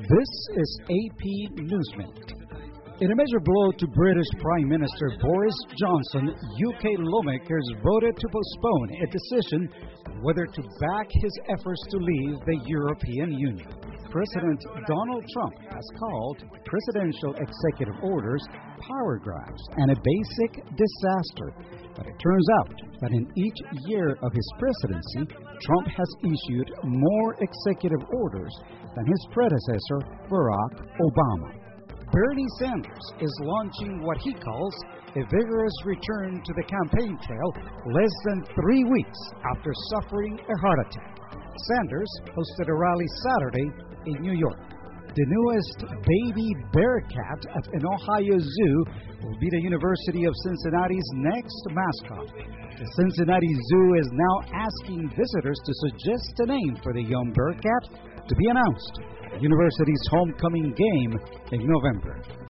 This is AP Newsminute. In a major blow to British Prime Minister Boris Johnson, UK lawmakers voted to postpone a decision whether to back his efforts to leave the European Union. President Donald Trump has called presidential executive orders power grabs and a basic disaster. But it turns out that in each year of his presidency, Trump has issued more executive orders than his predecessor, Barack Obama. Bernie Sanders is launching what he calls a vigorous return to the campaign trail less than 3 weeks after suffering a heart attack. Sanders hosted a rally Saturday in New York. The newest baby bear cat at an Ohio zoo will be the University of Cincinnati's next mascot. The Cincinnati Zoo is now asking visitors to suggest a name for the young bear cat to be announced at the university's homecoming game in November.